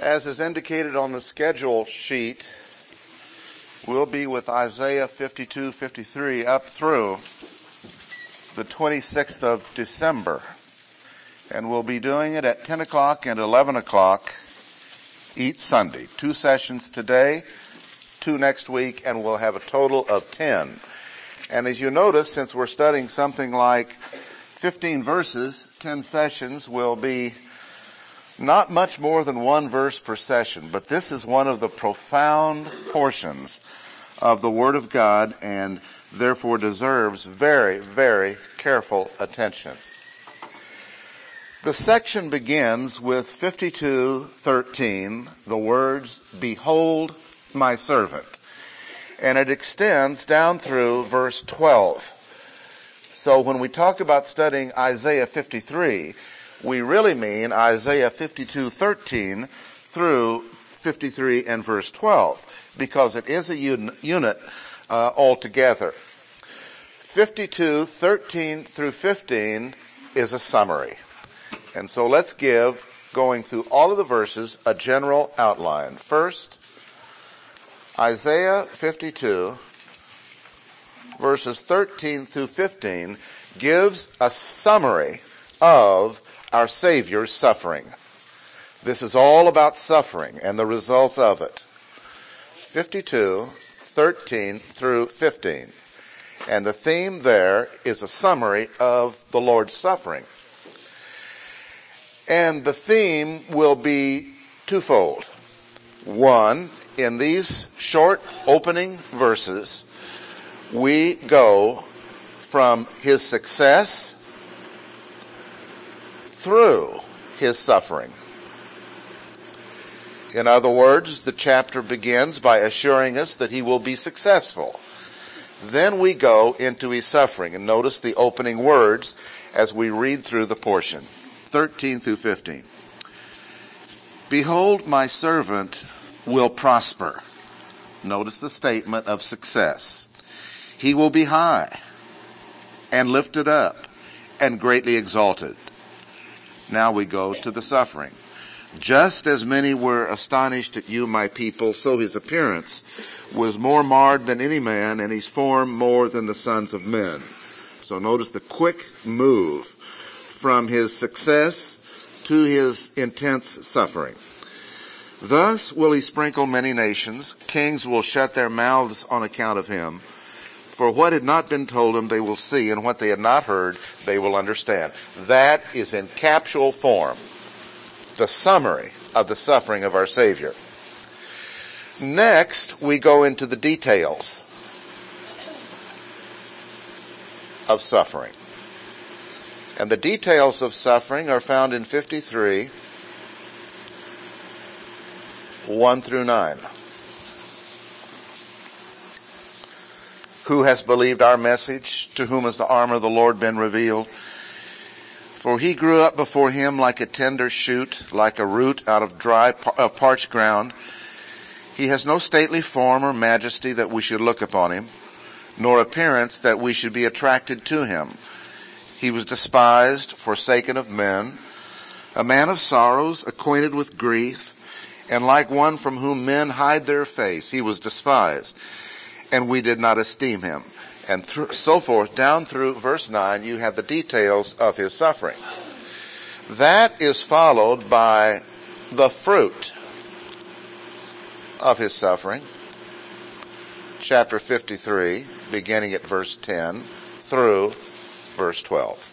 As is indicated on the schedule sheet, we'll be with Isaiah 52-53 up through the 26th of December. And we'll be doing it at 10 o'clock and 11 o'clock each Sunday. 2 sessions today, 2 next week, and we'll have a total of 10. And as you notice, since we're studying something like 15 verses, 10 sessions will be not much more than 1 verse per session. But this is one of the profound portions of the Word of God and therefore deserves very, very careful attention. The section begins with 52:13, the words, "Behold my servant." And it extends down through verse 12. So when we talk about studying Isaiah 53, we really mean Isaiah 52:13 through 53 and verse 12, because it is a unit altogether. 52:13 through 15 is a summary. And so let's give, going through all of the verses, a general outline. First, Isaiah 52, verses 13 through 15, gives a summary of our Savior's suffering. This is all about suffering and the results of it. 52:13 through 15. And the theme there is a summary of the Lord's suffering. And the theme will be twofold. One, in these short opening verses, we go from his success through his suffering. In other words, the chapter begins by assuring us that he will be successful. Then we go into his suffering, and notice the opening words as we read through the portion. 13 through 15. "Behold, my servant will prosper." Notice the statement of success. "He will be high and lifted up and greatly exalted." Now we go to the suffering. "Just as many were astonished at you, my people, so his appearance was more marred than any man, and his form more than the sons of men." So notice the quick move from his success to his intense suffering. "Thus will he sprinkle many nations. Kings will shut their mouths on account of him. For what had not been told them they will see, and what they had not heard they will understand." That is in capsule form the summary of the suffering of our Savior. Next, we go into the details of suffering. And the details of suffering are found in 53, 1 through 9. "Who has believed our message? To whom has the arm of the Lord been revealed? For he grew up before him like a tender shoot, like a root out of parched ground. He has no stately form or majesty that we should look upon him, nor appearance that we should be attracted to him. He was despised, forsaken of men, a man of sorrows, acquainted with grief, and like one from whom men hide their face. He was despised, and we did not esteem him." And so forth, down through verse 9, you have the details of his suffering. That is followed by the fruit of his suffering. Chapter 53, beginning at verse 10 through verse 12.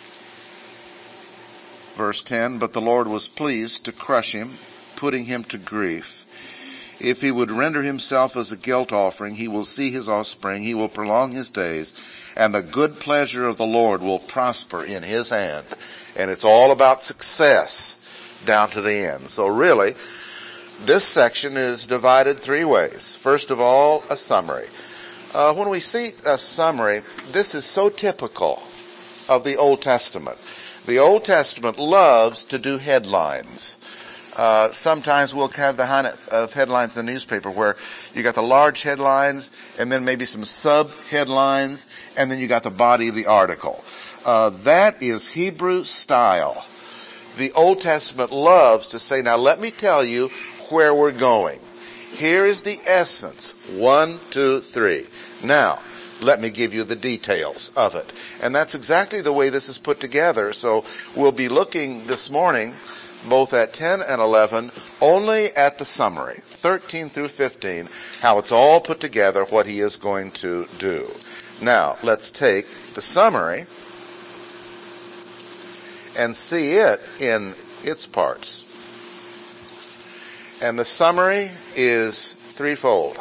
Verse 10, "But the Lord was pleased to crush him, putting him to grief. If he would render himself as a guilt offering, he will see his offspring, he will prolong his days, and the good pleasure of the Lord will prosper in his hand." And it's all about success down to the end. So really, this section is divided 3 ways. First of all, a summary. When we see a summary, this is so typical of the Old Testament. The Old Testament loves to do headlines. Sometimes we'll have the kind of headlines in the newspaper where you got the large headlines and then maybe some sub-headlines and then you got the body of the article. That is Hebrew style. The Old Testament loves to say, now let me tell you where we're going. Here is the essence. 1, 2, 3. Now, let me give you the details of it. And that's exactly the way this is put together. So we'll be looking this morning both at 10 and 11 only at the summary, 13 through 15, how it's all put together, what he is going to do. Now, let's take the summary and see it in its parts. And the summary is threefold.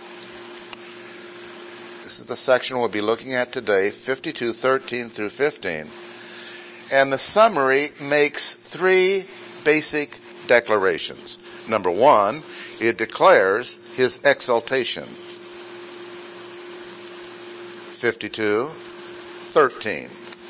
This is the section we'll be looking at today, 52, 13 through 15. And the summary makes three basic declarations. Number 1, it declares his exaltation. 52, 13.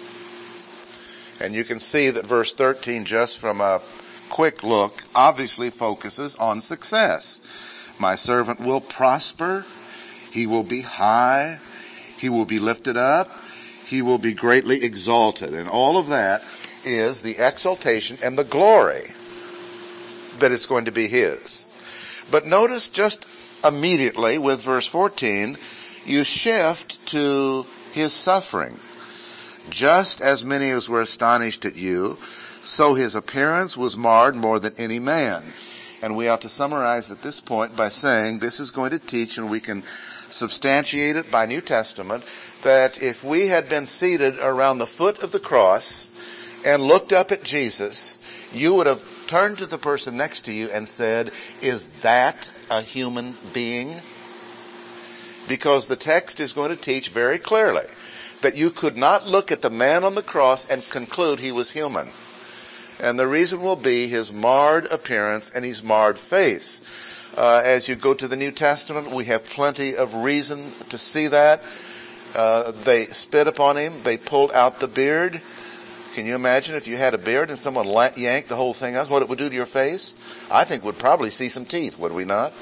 And you can see that verse 13, just from a quick look, obviously focuses on success. My servant will prosper. He will be high. He will be lifted up. He will be greatly exalted. And all of that is the exaltation and the glory that is going to be his. But notice just immediately with verse 14, you shift to his suffering. Just as many as were astonished at you, so his appearance was marred more than any man. And we ought to summarize at this point by saying this is going to teach, and we can substantiate it by New Testament, that if we had been seated around the foot of the cross and looked up at Jesus, you would have turned to the person next to you and said, is that a human being? Because the text is going to teach very clearly that you could not look at the man on the cross and conclude he was human. And the reason will be his marred appearance and his marred face. As you go to the New Testament, we have plenty of reason to see that. They spit upon him. They pulled out the beard. Can you imagine if you had a beard and someone yanked the whole thing out, what it would do to your face? I think we'd probably see some teeth, would we not?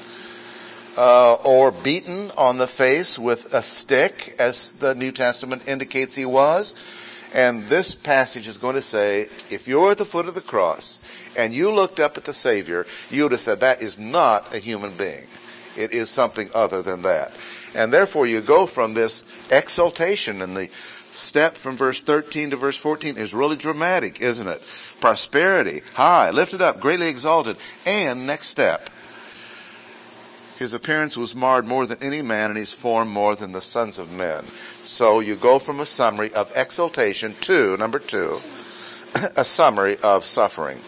Or beaten on the face with a stick, as the New Testament indicates he was. And this passage is going to say, if you're at the foot of the cross and you looked up at the Savior, you would have said, that is not a human being. It is something other than that. And therefore you go from this exaltation, and the step from verse 13 to verse 14 is really dramatic, isn't it? Prosperity, high, lifted up, greatly exalted. And next step, his appearance was marred more than any man, and his form more than the sons of men. So you go from a summary of exaltation to, number 2, a summary of suffering.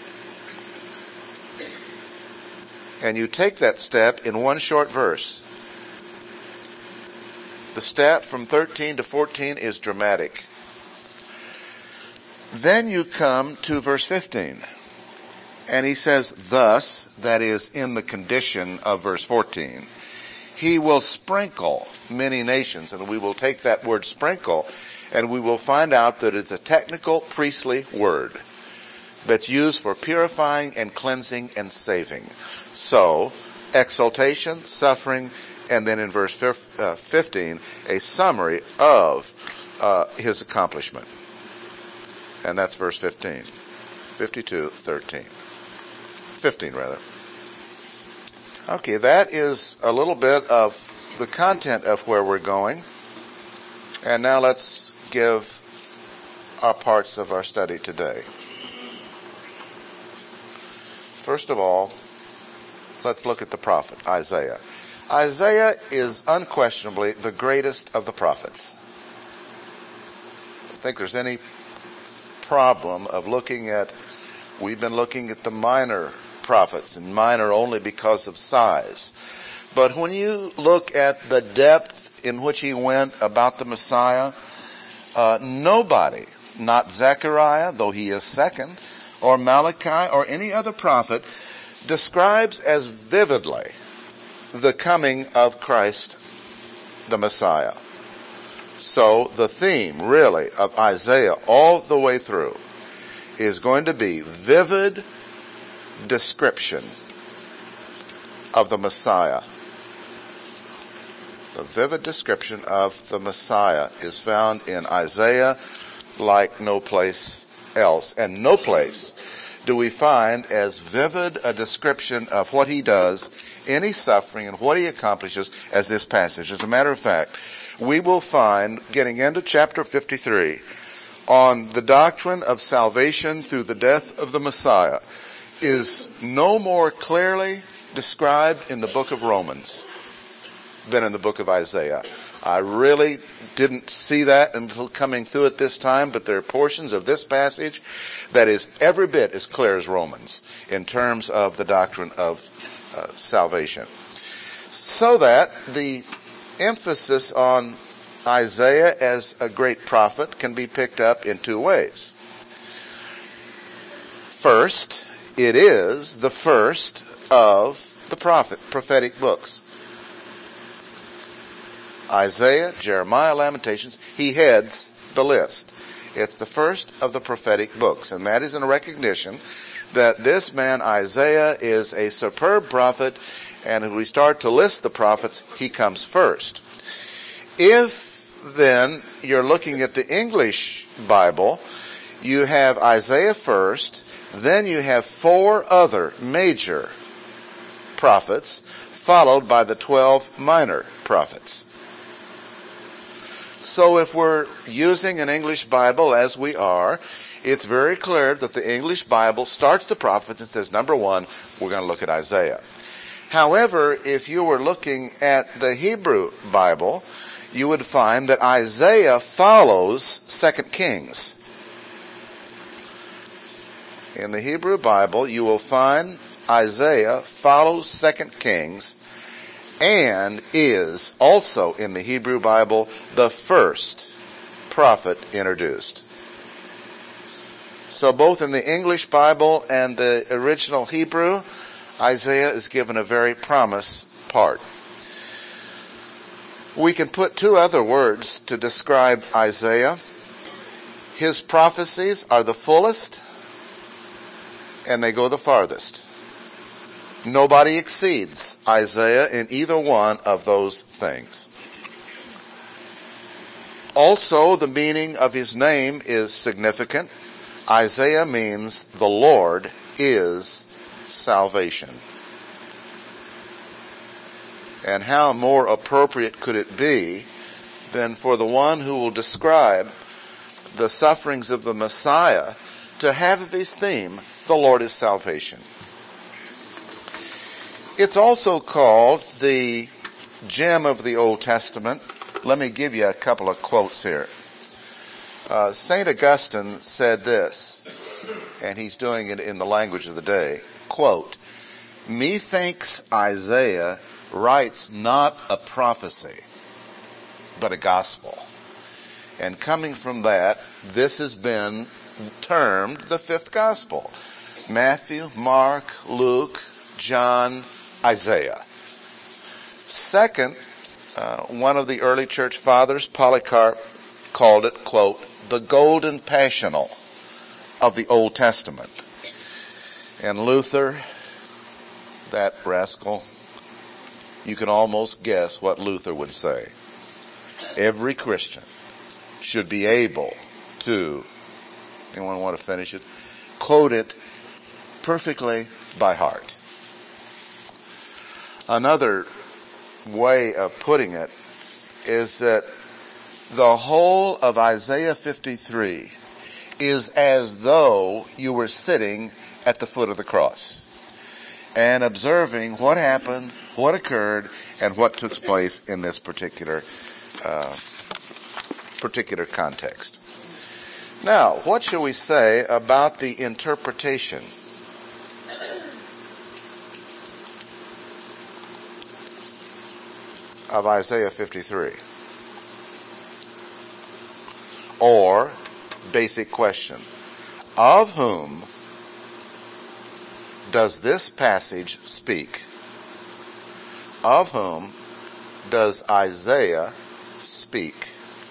And you take that step in one short verse. The step from 13 to 14 is dramatic. Then you come to verse 15. And he says, thus, that is in the condition of verse 14, he will sprinkle many nations. And we will take that word sprinkle, and we will find out that it's a technical priestly word that's used for purifying and cleansing and saving. So, exaltation, suffering, and then in verse 15, a summary of his accomplishment. And that's verse 15. 52, 13. 15 rather. Okay, that is a little bit of the content of where we're going. And now let's give our parts of our study today. First of all, let's look at the prophet, Isaiah. Isaiah is unquestionably the greatest of the prophets. I don't think there's any problem of looking at, we've been looking at the minor prophets, and minor only because of size. But when you look at the depth in which he went about the Messiah, nobody, not Zechariah, though he is second, or Malachi, or any other prophet, describes as vividly the coming of Christ, the Messiah. So the theme, really, of Isaiah all the way through is going to be vivid description of the Messiah. The vivid description of the Messiah is found in Isaiah like no place else and no place do we find as vivid a description of what he does, any suffering, and what he accomplishes as this passage. As a matter of fact, we will find, getting into chapter 53, on the doctrine of salvation through the death of the Messiah, is no more clearly described in the book of Romans than in the book of Isaiah. I really didn't see that until coming through it this time, but there are portions of this passage that is every bit as clear as Romans in terms of the doctrine of salvation. So that the emphasis on Isaiah as a great prophet can be picked up in two ways. First, it is the first of the prophetic books. Isaiah, Jeremiah, Lamentations, he heads the list. It's the first of the prophetic books, and that is in recognition that this man Isaiah is a superb prophet, and as we start to list the prophets, he comes first. If then you're looking at the English Bible, you have Isaiah first, then you have four other major prophets, followed by the 12 minor prophets. So if we're using an English Bible as we are, it's very clear that the English Bible starts the prophets and says, number one, we're going to look at Isaiah. However, if you were looking at the Hebrew Bible, you would find that Isaiah follows 2 Kings. In the Hebrew Bible, you will find Isaiah follows 2 Kings and is also in the Hebrew Bible the first prophet introduced. So both in the English Bible and the original Hebrew, Isaiah is given a very prominent part. We can put two other words to describe Isaiah. His prophecies are the fullest and they go the farthest. Nobody exceeds Isaiah in either one of those things. Also, the meaning of his name is significant. Isaiah means the Lord is salvation. And how more appropriate could it be than for the one who will describe the sufferings of the Messiah to have as his theme, the Lord is salvation. It's also called the gem of the Old Testament. Let me give you a couple of quotes here. St. Augustine said this, and he's doing it in the language of the day, quote, "Methinks Isaiah writes not a prophecy, but a gospel." And coming from that, this has been termed the fifth gospel. Matthew, Mark, Luke, John, Isaiah. Second, one of the early church fathers, Polycarp, called it, quote, the golden passional of the Old Testament. And Luther, that rascal, you can almost guess what Luther would say. Every Christian should be able to, anyone want to finish it? Quote it perfectly by heart. Another way of putting it is that the whole of Isaiah 53 is as though you were sitting at the foot of the cross and observing what happened, what occurred, and what took place in this particular context. Now, what shall we say about the interpretation of Isaiah 53? Or, basic question, of whom does this passage speak? Of whom does Isaiah speak?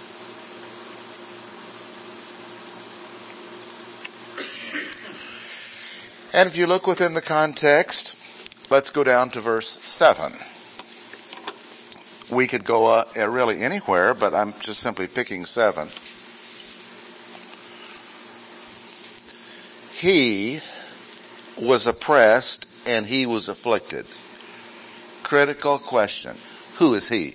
And if you look within the context, let's go down to verse 7. We could go really anywhere, but I'm just simply picking 7. he was oppressed and he was afflicted. Critical question. Who is he?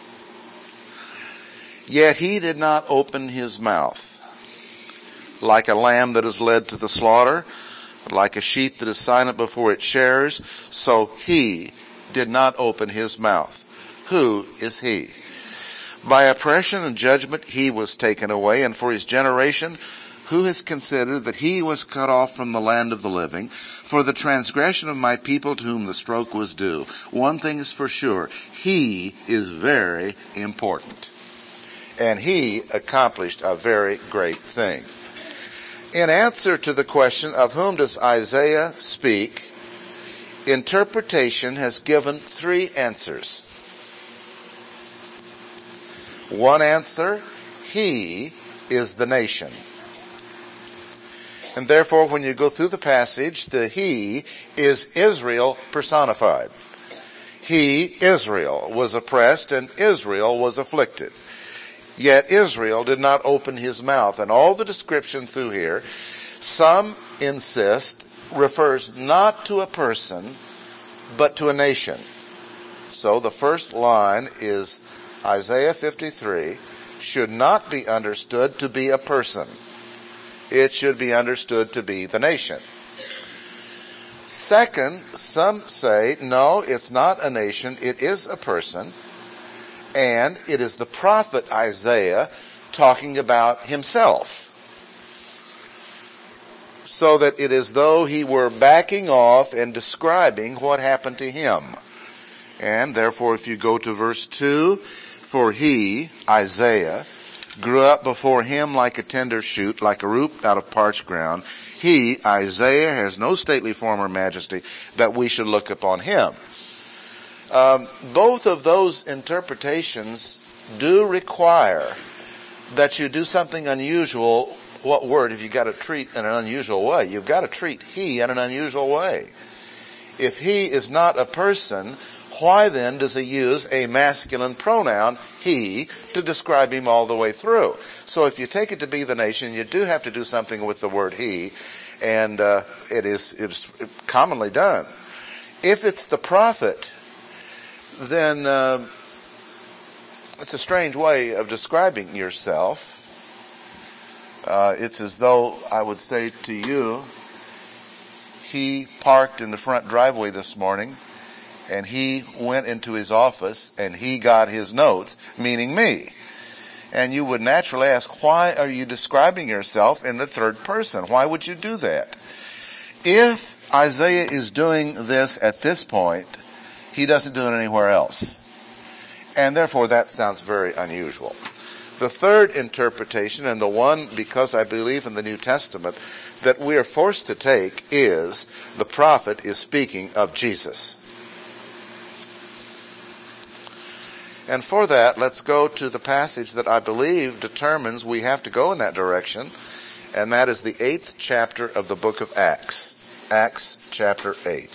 Yet he did not open his mouth. Like a lamb that is led to the slaughter, like a sheep that is silent before its shearers, so he did not open his mouth. Who is he? By oppression and judgment he was taken away, and for his generation, who has considered that he was cut off from the land of the living, for the transgression of my people to whom the stroke was due? One thing is for sure, he is very important. And he accomplished a very great thing. In answer to the question of whom does Isaiah speak, interpretation has given three answers. One answer, he is the nation. And therefore, when you go through the passage, the he is Israel personified. He, Israel, was oppressed and Israel was afflicted. Yet Israel did not open his mouth. And all the description through here, some insist, refers not to a person, but to a nation. So the first line is Isaiah 53 should not be understood to be a person. It should be understood to be the nation. Second, some say, no, it's not a nation, it is a person. And it is the prophet Isaiah talking about himself. So that it is though he were backing off and describing what happened to him. And therefore, if you go to verse 2, for he, Isaiah, grew up before him like a tender shoot, like a root out of parched ground. He, Isaiah, has no stately form or majesty that we should look upon him. Both of those interpretations do require that you do something unusual. What word have you got to treat in an unusual way? You've got to treat he in an unusual way. If he is not a person, why then does he use a masculine pronoun, he, to describe him all the way through? So if you take it to be the nation, you do have to do something with the word he, and it is commonly done. If it's the prophet, then it's a strange way of describing yourself. It's as though I would say to you, he parked in the front driveway this morning, and he went into his office, and he got his notes, meaning me. And you would naturally ask, why are you describing yourself in the third person? Why would you do that? If Isaiah is doing this at this point, he doesn't do it anywhere else. And therefore that sounds very unusual. The third interpretation, and the one, because I believe in the New Testament, that we are forced to take is the prophet is speaking of Jesus. And for that, let's go to the passage that I believe determines we have to go in that direction, and that is the 8th chapter of the book of Acts. Acts chapter 8.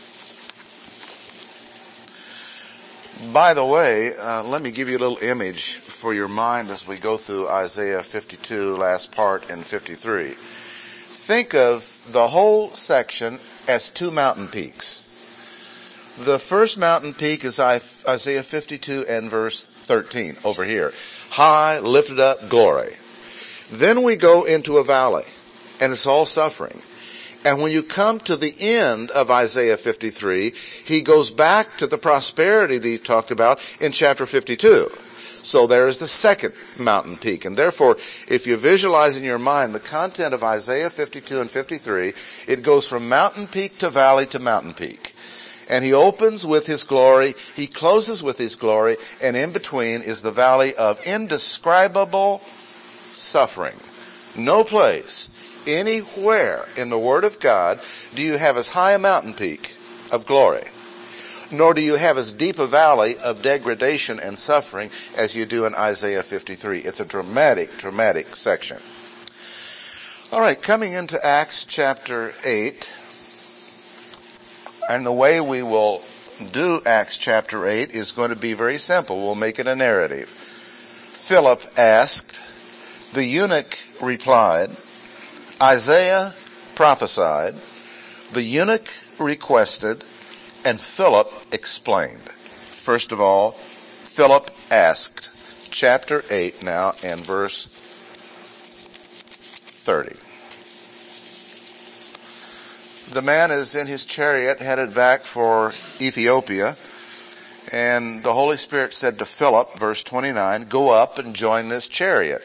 By the way, let me give you a little image for your mind as we go through Isaiah 52, last part, and 53. Think of the whole section as two mountain peaks. The first mountain peak is Isaiah 52 and verse 13 over here. High, lifted up, glory. Then we go into a valley, and it's all suffering. And when you come to the end of Isaiah 53, he goes back to the prosperity that he talked about in chapter 52. So there is the second mountain peak. And therefore, if you visualize in your mind the content of Isaiah 52 and 53, it goes from mountain peak to valley to mountain peak. And he opens with his glory, he closes with his glory, and in between is the valley of indescribable suffering. No place, anywhere in the Word of God do you have as high a mountain peak of glory, nor do you have as deep a valley of degradation and suffering as you do in Isaiah 53. It's a dramatic, dramatic section. All right, coming into Acts chapter 8, and the way we will do Acts chapter 8 is going to be very simple. We'll make it a narrative. Philip asked, the eunuch replied, Isaiah prophesied, the eunuch requested, and Philip explained. First of all, Philip asked. Chapter 8 now and verse 30. The man is in his chariot headed back for Ethiopia, and the Holy Spirit said to Philip, verse 29, go up and join this chariot.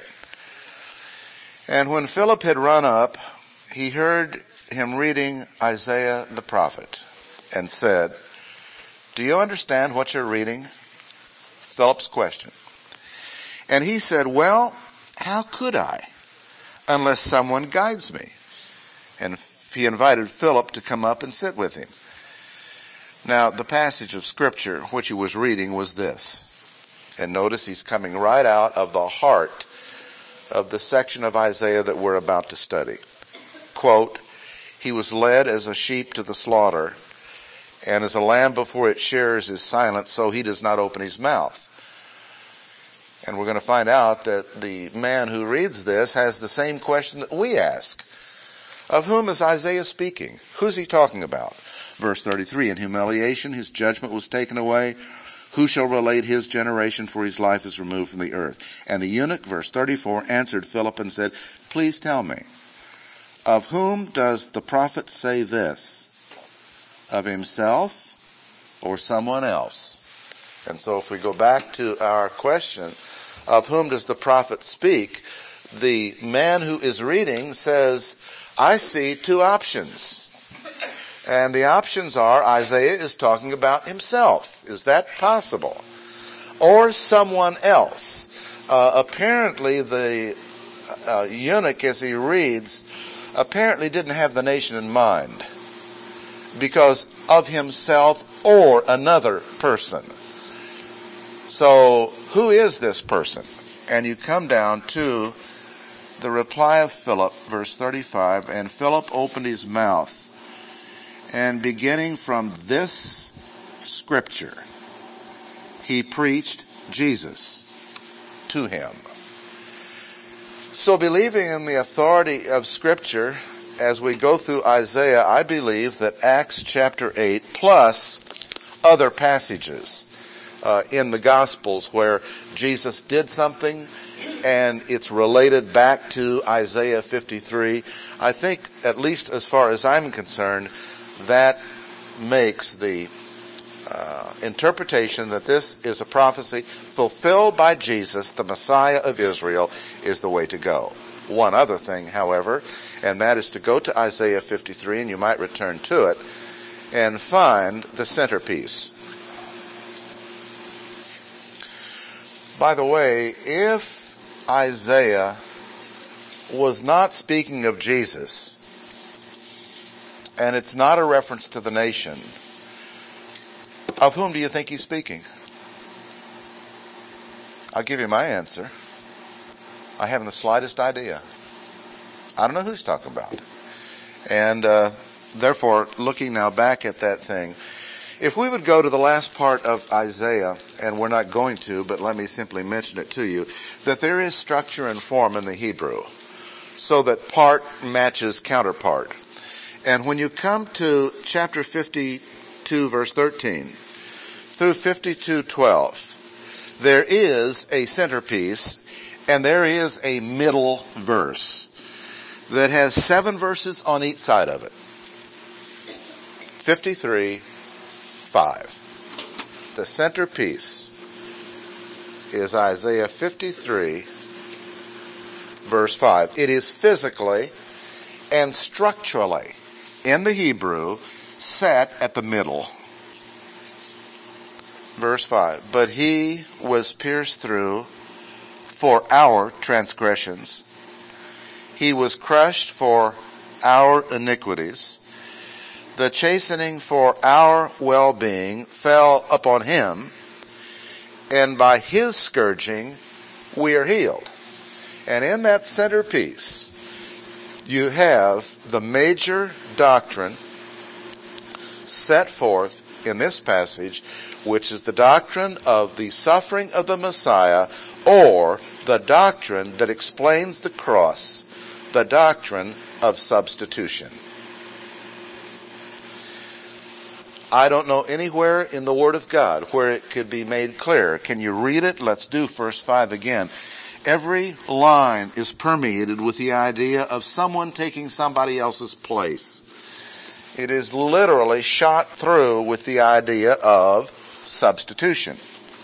And when Philip had run up, he heard him reading Isaiah the prophet and said, do you understand what you're reading? Philip's question. And he said, well, how could I, unless someone guides me? And he invited Philip to come up and sit with him. Now, the passage of Scripture which he was reading was this. And notice he's coming right out of the heart of the section of Isaiah that we're about to study. Quote, he was led as a sheep to the slaughter, and as a lamb before its shearers is silent, so he does not open his mouth. And we're going to find out that the man who reads this has the same question that we ask. Of whom is Isaiah speaking? Who's he talking about? Verse 33, in humiliation his judgment was taken away. Who shall relate his generation, for his life is removed from the earth? And the eunuch, verse 34, answered Philip and said, please tell me, of whom does the prophet say this? Of himself or someone else? And so if we go back to our question, of whom does the prophet speak? The man who is reading says, I see two options. And the options are Isaiah is talking about himself. Is that possible? Or someone else. Apparently the eunuch, as he reads, apparently didn't have the nation in mind. Because of himself or another person. So, who is this person? And you come down to the reply of Philip, verse 35, and Philip opened his mouth, and beginning from this scripture, he preached Jesus to him. So, believing in the authority of Scripture, as we go through Isaiah, I believe that Acts chapter 8 plus other passages in the Gospels where Jesus did something and it's related back to Isaiah 53. I think, at least as far as I'm concerned, that makes the interpretation that this is a prophecy fulfilled by Jesus, the Messiah of Israel, is the way to go. One other thing, however, and that is to go to Isaiah 53, and you might return to it, and find the centerpiece. By the way, if Isaiah was not speaking of Jesus, and it's not a reference to the nation, of whom do you think he's speaking? I'll give you my answer. I haven't the slightest idea. I don't know who he's talking about. And therefore, looking now back at that thing, if we would go to the last part of Isaiah, and we're not going to, but let me simply mention it to you, that there is structure and form in the Hebrew, so that part matches counterpart. And when you come to chapter 52, verse 13, through 52:12, there is a centerpiece, and there is a middle verse that has 7 verses on each side of it. 53:5. The centerpiece is Isaiah 53, verse 5. It is physically and structurally in the Hebrew set at the middle. Verse 5. But he was pierced through for our transgressions. He was crushed for our iniquities. The chastening for our well-being fell upon him, and by his scourging we are healed. And in that centerpiece, you have the major doctrine set forth in this passage, which is the doctrine of the suffering of the Messiah, or the doctrine that explains the cross, the doctrine of substitution. I don't know anywhere in the Word of God where it could be made clear. Can you read it? Let's do verse 5 again. Every line is permeated with the idea of someone taking somebody else's place. It is literally shot through with the idea of substitution.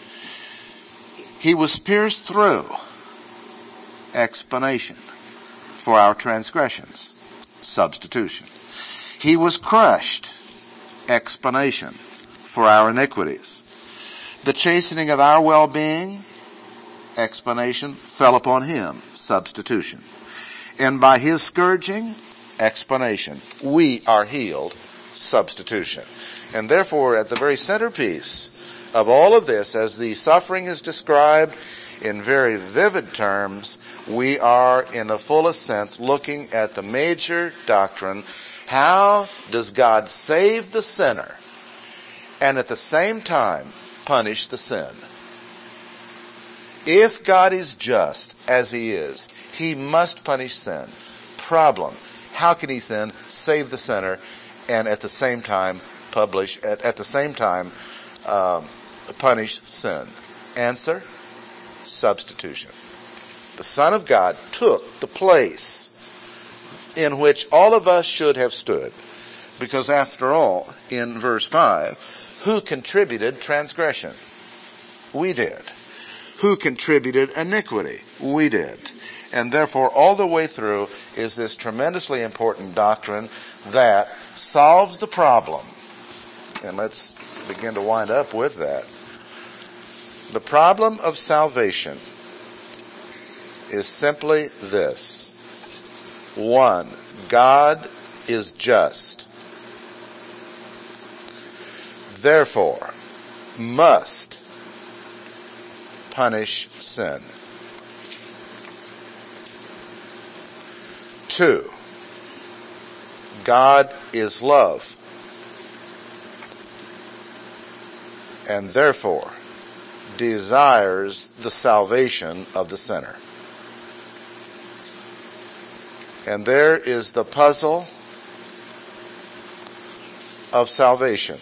He was pierced through, explanation, for our transgressions, substitution. He was crushed, explanation, for our iniquities. The chastening of our well-being, explanation, fell upon him, substitution. And by his scourging, explanation, we are healed, substitution. And therefore, at the very centerpiece of all of this, as the suffering is described in very vivid terms, we are, in the fullest sense, looking at the major doctrine. How does God save the sinner and at the same time punish the sin? If God is just, as he is, he must punish sin. Problem: how can he then save the sinner and at the same time punish sin? Answer: substitution. The Son of God took the place in which all of us should have stood. Because after all, in verse 5, who contributed transgression? We did. Who contributed iniquity? We did. And therefore, all the way through is this tremendously important doctrine that solves the problem. And let's begin to wind up with that. The problem of salvation is simply this. 1, God is just. Therefore, must punish sin. 2, God is love. And therefore, desires the salvation of the sinner. And there is the puzzle of salvation.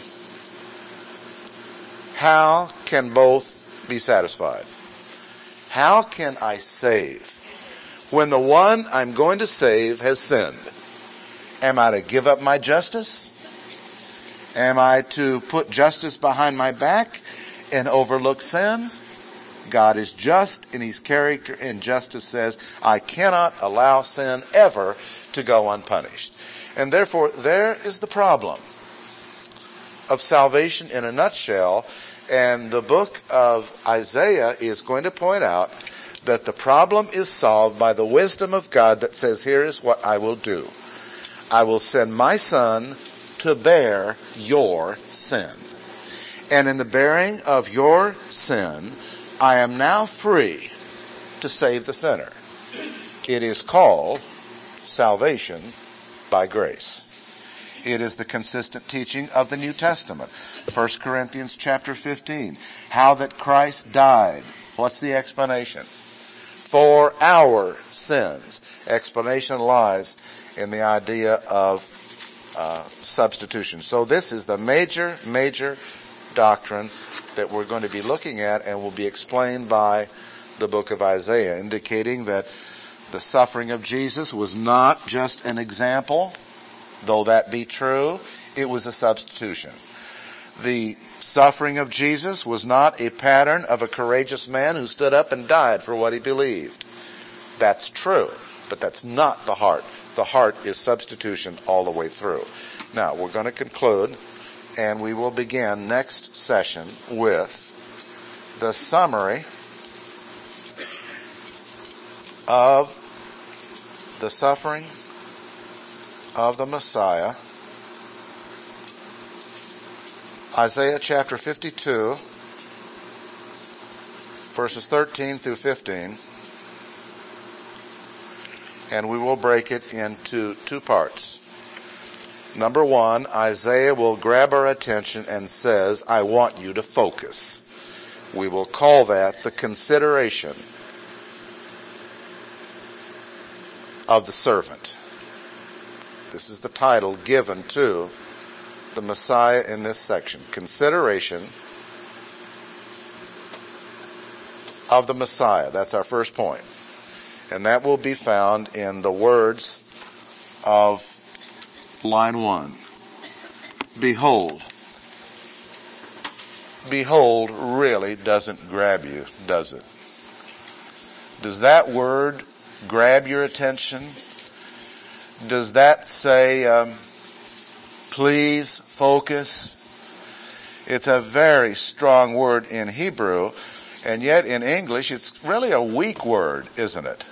How can both be satisfied? How can I save when the one I'm going to save has sinned? Am I to give up my justice? Am I to put justice behind my back and overlook sin? God is just in his character, and justice says, I cannot allow sin ever to go unpunished. And therefore, there is the problem of salvation in a nutshell. And the book of Isaiah is going to point out that the problem is solved by the wisdom of God that says, here is what I will do. I will send my Son to bear your sin. And in the bearing of your sin, I am now free to save the sinner. It is called salvation by grace. It is the consistent teaching of the New Testament. 1 Corinthians chapter 15. How that Christ died. What's the explanation? For our sins. Explanation lies in the idea of substitution. So this is the major doctrine that we're going to be looking at and will be explained by the book of Isaiah, indicating that the suffering of Jesus was not just an example, though that be true, it was a substitution. The suffering of Jesus was not a pattern of a courageous man who stood up and died for what he believed. That's true, but that's not the heart. The heart is substitution all the way through. Now, we're going to conclude, and we will begin next session with the summary of the suffering of the Messiah. Isaiah chapter 52, verses 13 through 15. And we will break it into two parts. Number 1, Isaiah will grab our attention and says, I want you to focus. We will call that the consideration of the servant. This is the title given to the Messiah in this section. Consideration of the Messiah. That's our first point. And that will be found in the words of line 1. Behold. Behold really doesn't grab you, does it? Does that word grab your attention? Does that say, please focus? It's a very strong word in Hebrew, and yet in English it's really a weak word, isn't it?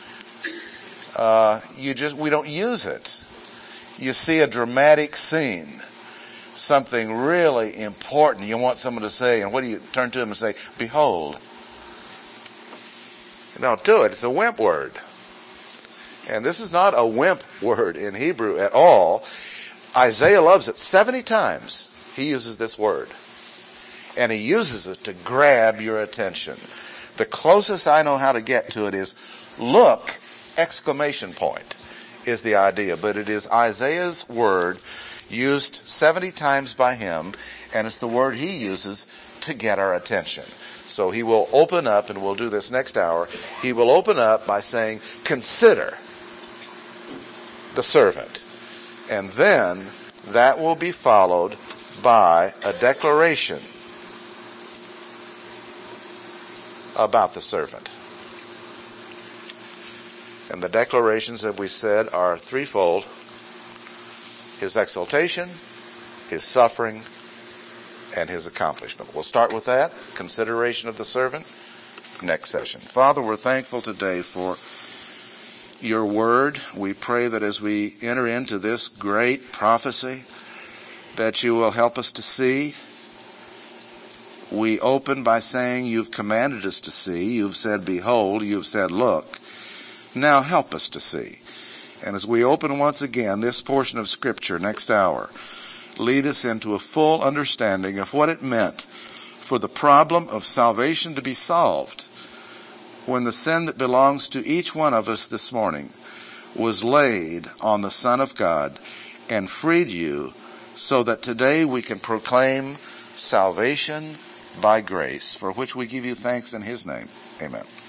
We don't use it. You see a dramatic scene, something really important you want someone to say, and what do you turn to them and say? Behold. You don't do it. It's a wimp word. And this is not a wimp word in Hebrew at all. Isaiah loves it. 70 times he uses this word. And he uses it to grab your attention. The closest I know how to get to it is, look, exclamation point, is the idea. But it is Isaiah's word used 70 times by him, and it's the word he uses to get our attention. So he will open up, and we'll do this next hour, he will open up by saying, consider the servant. And then that will be followed by a declaration about the servant. And the declarations that we said are threefold: his exaltation, his suffering, and his accomplishment. We'll start with that, consideration of the servant, next session. Father, we're thankful today for your word. We pray that as we enter into this great prophecy, that you will help us to see. We open by saying you've commanded us to see. You've said, behold. You've said, look. Now help us to see. And as we open once again this portion of Scripture next hour, lead us into a full understanding of what it meant for the problem of salvation to be solved when the sin that belongs to each one of us this morning was laid on the Son of God and freed you, so that today we can proclaim salvation by grace, for which we give you thanks in his name. Amen.